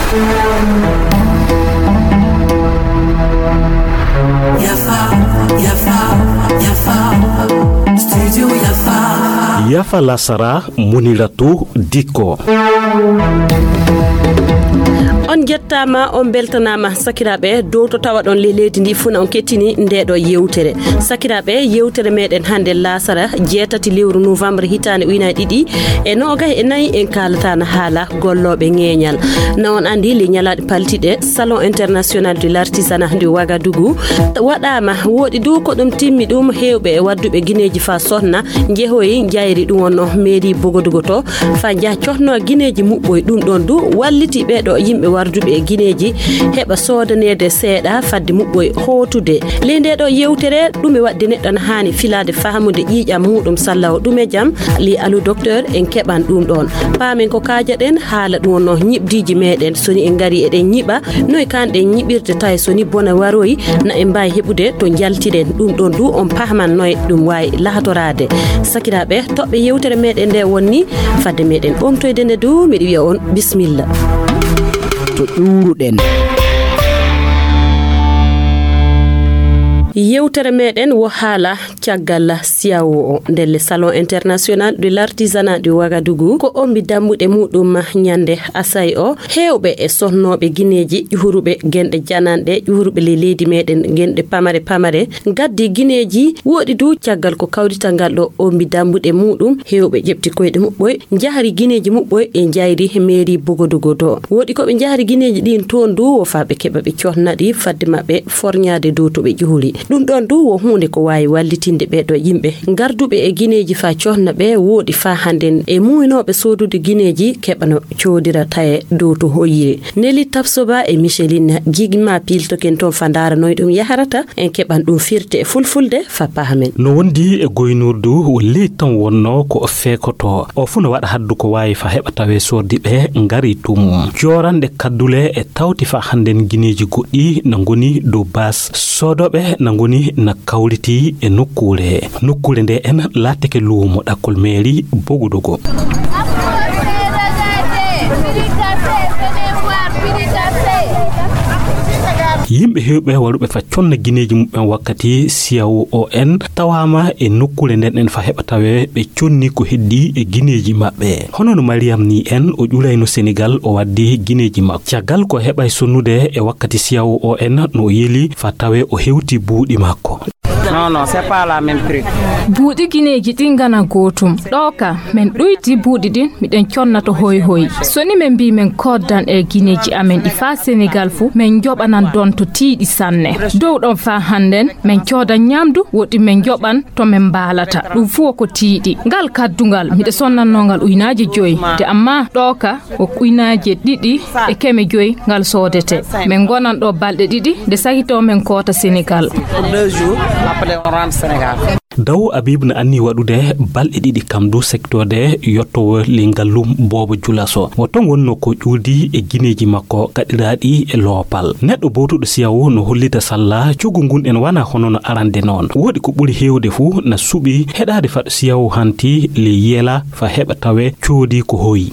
Yafa Lasara Muniratu Diko. On jettama on beltanama sakirabe dow to tawa don leydi ndi funa on kettini ndedo yewtere sakirabe yewtere meden hande lasara jeetati lewru novembre hitande uyna didi e noga e nay en kalatana hala gollobe ngeñal na on andi li nyalade paltide salon international de l'artisanat de Ouagadougou wadama wodi du ko dum timmi dum hewbe e waddube gineji fa sonna jehoyi jayri dum wonno mairie Bogodougou to fa ja cohno gineji mubboy dum don du walliti be do yimbe wardube gineji heba sodanede seeda fadde mubboy hotude lende do yewtere dum e wadde neddan hani filade fahamude jiijam mudum sallaw dum e jam li alu docteur en keban dum don paamen ko kaaja den haala dum no nyibdiji meden soni en gari eden nyiba noy kande nyibirde tay soni bona waroyi na en bay hebude to jaltiden dum don du on pahman noy dum way lahatorade sakiraabe tobbe yewtere meden de wonni fadde meden bomtoyde ne du mi wi'a on bismillah to ɗuruɗen yewtere meden wo hala ciagal siawo del salon international de l'artisanat de Ouagadougou ko ombi dammude mudum nyande asay o hewbe e sonnobe gineji juhurube gende janande juhurube le leydi meden gende pamare gaddi gineji wodi du ciagal ko kawdita galdo ombi dammude mudum hewbe jepti koyde mubboy jahari gineji mubboy e jayri mairie Bogodougou do wodi ko be jahari gineji din ton du wo faabe keba be cionnadi fadde mabbe fornyaade do to be juhuri dum don du wo hunde ko wayi wallitinde be do yimbe gardube e gineji fa cionna be wodi fa handen e muinobe sodude gineji kebano ciodira taye do to hoyire Nelly Tapsoba e Micheline Gigma pilto ken ton fandara noy dum yaharata en keban dum firte e fulfulde fa pahamen no wondi e goynurdu wolli tan wonno ko fekoto o funa wada haddu ko wayi fa heba tawe sordibe ngari tum jorande kaddule e tawti fa handen gineji goddi na ngoni do bas sodobe na ngoni na kawliti e nokkure nde en lateke luumo dakol mairie Bogodougou yimbe hewbe warube fa conna gineji mubben wakkati siawo on tawama e nokkure nden en fa heba tawe be conni ko heddi e gineji mabbe hono no Mariam ni en o julayno Senegal o waddi gineji makko ciagal ko heba sonnude e wakkati siawo on no yeli fa tawe o hewti buudi makko. Non, c'est pas la même prix. Buudi gineji dingana gotum. Doka men duyti buudi din miden connato hoy. Soni men bi men koddan e gineji amen ifa Senegal fu men jobanan don to tiidi sanne. Dow don fa handen men cioda nyamdu wodi men joban to men balata. Dum fu ko tiidi. Ngal kaddungal mide sonnanongal uynaaje joy. De amma doka o uynaaje didi e keme joy ngal sodete. Men gonan do balde didi de sakito men kota Senegal. 2 jours après on rentre Sénégal. Daw Abib na anni wadude balde didi kamdu secteur de yotto lingallum bobo julaso woton wonno ko juuldi e gineji makko kadiraadi e lopal neddo botudo siyawo no hollita salla cugungun en wana hono no arande non wodi ko buri hewde fu na subi hedade fa siyawo hanti le yela fa heba tawe ciodi ko hoyi.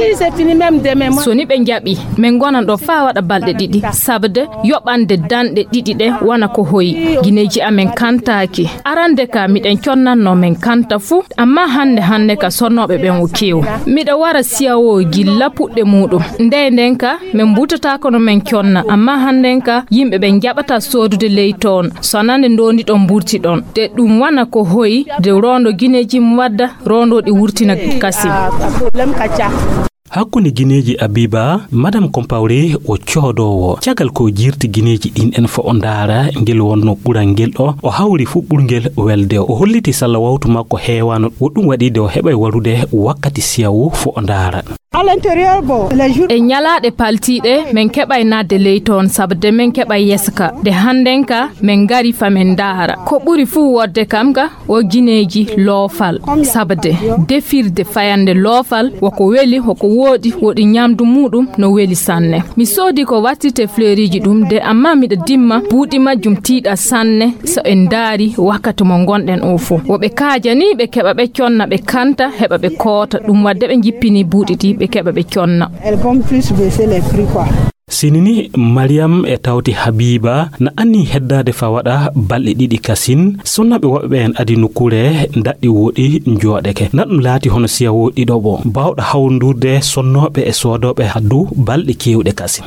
Soni be njabi men gonan do fa wada balde didi sabde yobande dande didi de wana ko hoyi gineji amen kantaki arande ka miden connanno men kanta fu amma hande ka sonnobe ben wukiw mida wara siyawo gilla pudde mudum ndenka men butata kono men conna amma handenka yimbe ben jabata sodude leyton sonande ndondi don burti don de dum wana ko hoyi de rondo gineji mwadda rondo di wurtina kasi hakkunde gineji Abiba madame Compaoré o ciodowo ciagal ko jirti gineji din en fo ondara ngel wonno burangel do o hawri fu burngel welde o holliti salla wawtu makko heewano woddum wadi de o hebay warude wakkati siyawo fo ondara à l'intérieur bo e nyalaade paltiide men kebay nadde leyton sabde men kebay yeska de handenka men gari famen dara ko buri fu wodde kamga o gineji lofal sabde defirde fayande lofal woko weli hoko wodi nyamdu mudum no weli sanne mi sodi ko wattite fleuriji dum de amma mi dimma buudi majjum tiida sanne so en daari wakkati mo gonden o fu wobe kaajani be keba be conna be kanta heba be koota dum wadde be jippini buudi di be keba be conna elles vont plus baisser les prix quoi. Sinini Mariam e tawti Habiba na anni heddade fa wada balde didi kasin sonnabe wobbe en adi nukure daddi wodi njodeke nadum laati hono siya wodi dobo bawda hawndurde sonnobe e sodobe haddu balde kewde kasin.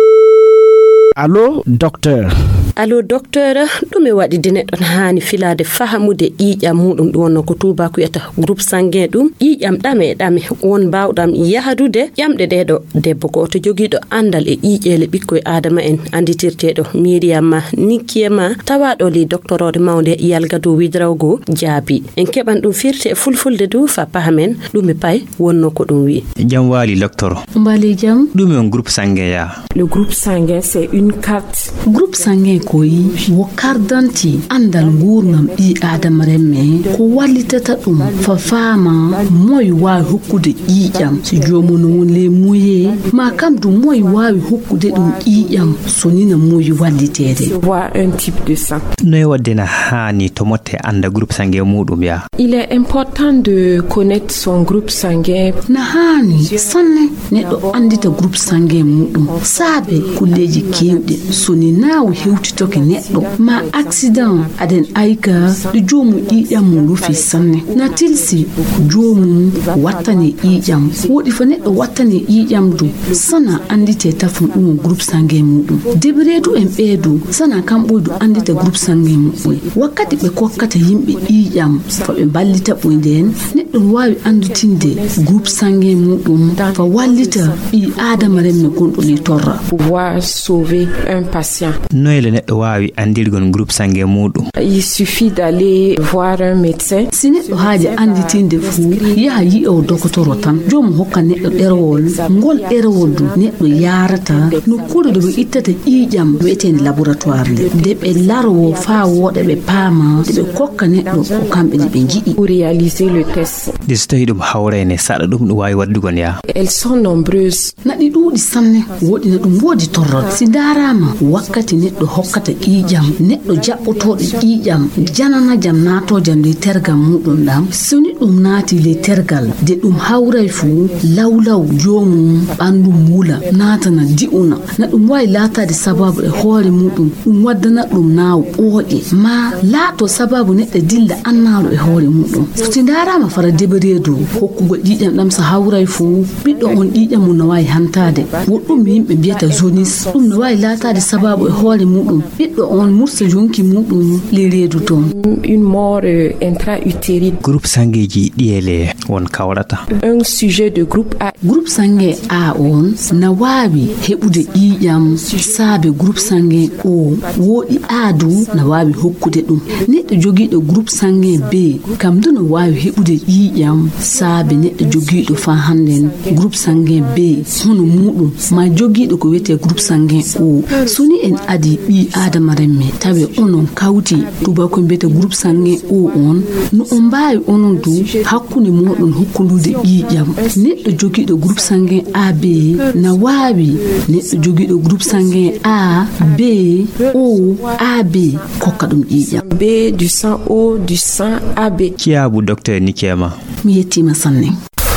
Allo docteur. Allo docteur dumi wadi dine don hani filade fahamude ƴiƴam mudum wonno ko tuba ku yata groupe sanguin dum ƴiƴam dame won bawdam yahadude ƴamde dedo debbo ko to jogido andal e ƴiƴele bikkoy adama en anditirtedo Miriam Nikiema tawado li doctorode mawde yalgado widrawgo jaabi en keban dum firte fulfulde du fa pahamen dumi pay wonno ko dum wi jam wali docteur mbali jam dum on groupe sanguin ya. Le groupe sanguin c'est une carte. Groupe sanguin koyi wo kardanti andal gurnam bi adama remme ko walitata dum fa fama moy wa hokkude ƴiƴam si jomono wonle moye ma kam dum moy wa hokkude dum ƴiƴam sonina moy walitede. Voir un type de sang. Noy wadena hani to motte anda groupe sanguin mudum ya. Il est important de connaître son groupe sanguin. Na hani sanne neddo andita groupe sanguin mudum sabe kulleji kewde sonina o hewti toke neddo ma accident aden aika de jomu ƴiƴam mu rufi sanne na tilsi jomu wattani ƴiƴam wodi fa neddo wattani ƴiƴam du sana andite tafum dum groupe sanguin mudum debredu en beedu sana kamboydu andita groupe sanguin mudum wakkati be kokkata yimbe ƴiƴam fa be ballita boyden neddo wawi andutinde groupe sanguin mudum fa wallita bi adama remme gondo li torra pouvoir sauver un patient. Noyle neddo wawi andirgon groupe sanguin mudum. Il suffit d'aller voir un médecin. Si neddo haaje anditinde fu yaha yi o docteur tan jom hokka neddo derwol ngol derwol du neddo yarata no kudo do ittata ƴiƴam weten laboratoire de be larwo fa wode be pama de be kokka neddo ko kambe be jidi pour réaliser le test. Distaydum hawrene sada dum do wawi waddugon ya. Elles sont nombreuses. Na di dudi sanne wodi na dum wodi torrot si darama wakkati neddo hokkata ƴiƴam neddo jabboto ƴiƴam janana jam nato jande tergal mudum dam soni dum naati le tergal de dum hawray fu lawlaw jomum bandu mula natana diuna na dum way latade sababu e hoore mudum dum waddana dum naaw oje ma lato sababu neddo dilla annalo e hoore mudum si darama fara deberedo hokkugo ƴiƴam dam sa hawray fu biddo on ƴiƴam mun no way hantade woddum yimbe biyata zonis dum no way latade sababu e hoore mudum biddo on mursa jonki mudum le redu ton une mort intra-utérine. Groupe sangueji diele won kawrata. Un sujet de groupe A. Groupe sanguin A on na wawi hebude ƴiƴam sabe groupe sanguin O wodi adu na wawi hokkude dum neddo jogido groupe sanguin B kam du no wawi hebude ƴiƴam sabe neddo jogido fa handen groupe sanguin B hono mudum ma jogido ko wete groupe sanguin O suni en adi bi adama remme tawe onon kawti tuba ko beta groupe sanguin O on no on bawi onon du hakkunde modon hokkulude ƴiƴam neddo jogido groupe sanguin AB na wawi neddo jogido groupe sanguin A B O AB kokka dum ƴiƴam B du sang O du sang AB. Kiabu docteur Nikiema. Mi yettima sanne.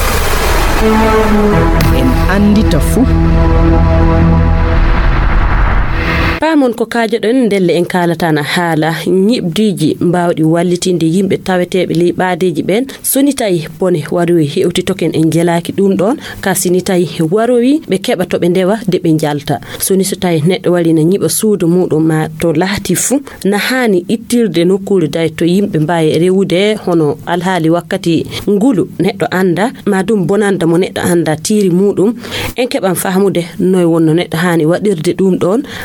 En andita fu pamon ko kaajoɗon ndelle en kalatana haala ñibdiji mbawɗi wallitinde yimɓe taweteɓe liɓadeji ɓen soni tawi bone warowi hewti token en jelaki ɗum ɗon ka sini tawi warowi ɓe keɓa toɓe ndewa de ɓe jalta soni so tawi neɗɗo wari na ñiɓa suudu muɗum ma to lahati fu na hani ittirde nokkure day to yimɓe mbawi rewude hono alhaali wakkati ngulu neɗɗo anda ma ɗum bonanda mo neɗɗo anda tiri muɗum en keɓan fahamude noy wonno neɗɗo hani waɗirde ɗum ɗon gorko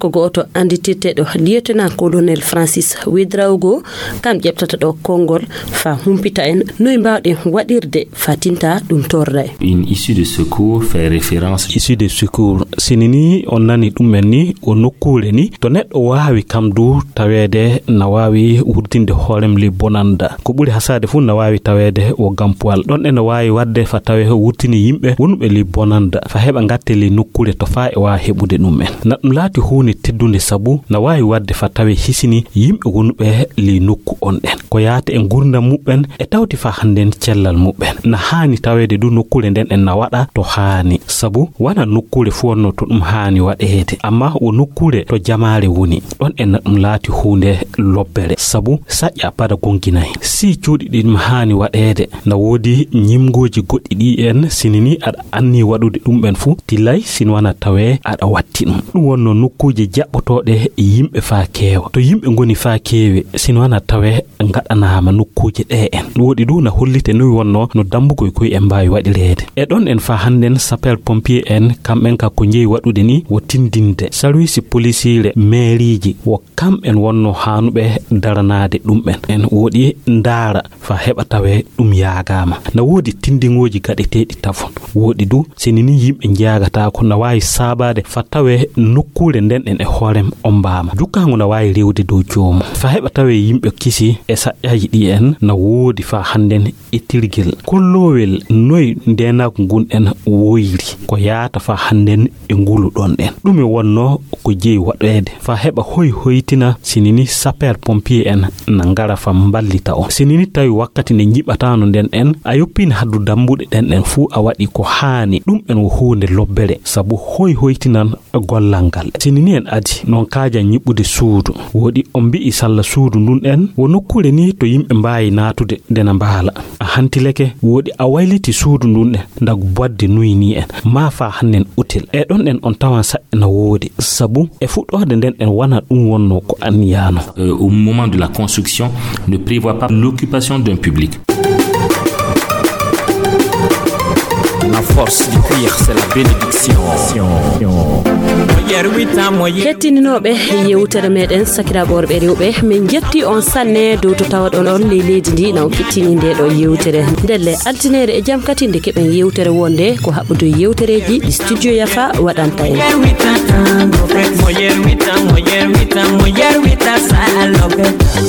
ko goto anditirteɗo lieutenant colonel Francis Ouedraogo kam ƴeɓtata ɗo konngol fa humpita en noy mbawɗen waɗirde fatinta ɗum torda une issue de secours fait référence issue de secours sinini on nani ɗumen ni o nokkure ni to neɗɗo wawi kam du tawede na wawi wurtinde hoorem li bonanda ko ɓuri hasade fu na wawi tawede o gampuwal ɗon ene wawi wadde fa tawe wurtini yimɓe wonɓe li bonanda fa heɓa gatte li nokkure to fa e wawi heɓude ɗumen na ɗum laati hunde teddude sabu na wawi wadde fa tawe hisini yimɓe wonɓe li nokku on ɗen ko yaata e gurdam muɓɓen e tawti fa handen cellal muɓɓen na hani tawede du nokkure nden en na waɗa to hani sabu wana nokkure fu wonno to ɗum hani waɗede amma o nokkure to jamare woni ɗon en na ɗum laati hunde lobbere sabu saƴƴa pada gonginayi si cuuɗi ɗi ɗum hani waɗede na woodi ñimgoji goɗɗi ɗi en sinini aɗa anni waɗude ɗum ɓen fu tilay sin wana tawe aɗa watti ɗum wonno nokkuji jaɓɓotoɗe yimɓe fa keewa to yimɓe ngoni fa keewi sin wana tawe gaɗanama nokkuji ɗe en woodi du na hollite noyi wonno no dambugoy koye en mbawi waɗirede e ɗon en fa handen sapel pompier en kamɓen ka ko jeeyi waɗude ni wo tindinde service policiere mairiji wo kamɓen wonno hanuɓe daranade ɗum ɓen en woodi ndaara fa heɓa tawe ɗum yaagama na woodi tindingoji gaɗeteɗi tafon woodi du sinini yimɓe jagata ko na wawi sabade fa tawe nokkure nden en e hoorem ombama dukkango na wawi rewde dow joomu fa heɓa tawe yimɓe kisi e saƴƴaji ɗi en na woodi fa handen ettirgel kollowel noyi ndenago ngun en woyiri ko yaata fa handen e ngulu ɗon ɗen ɗum e wonno ko jeeyi waɗede fa heɓa hoytina sinini sapeur pompier en na ngara fa mballita o sinini tawi wakkati nde jiɓatano nden en a yoppini haddu dambuɗe ɗen ɗen fuu a waɗi ko haani ɗum en wo hunde lobbere sabu hoytinan gollal ngal sinini en adi non kaaja ñiɓɓude suudu woodi on mbi'i salla suudu ndun en wo nokkure ni to yimɓe mbawi natude ndena mbaala a hantileke woodi a wayliti suudu ndun en ndagu bodde nuyni en ma fa hannen util e ɗon en on tawan saƴƴa na woodi sabu e fuɗɗode nden en wana ɗum wonno ko anniyano au moment de la construction ne prévoit pas l'occupation d'un public. La force du cuir, c'est la bénédiction. hettininoɓe yewtere meɗen sakiraɓe worɓe rewɓe min jetti on sanne dow to tawaɗon on leydi ndi na on kettini nde ɗo yewtere ndelle altinere e jam kati nde keɓen yewtere wonde ko haɓɓude yewtereji ɗi studio yafa waɗanta en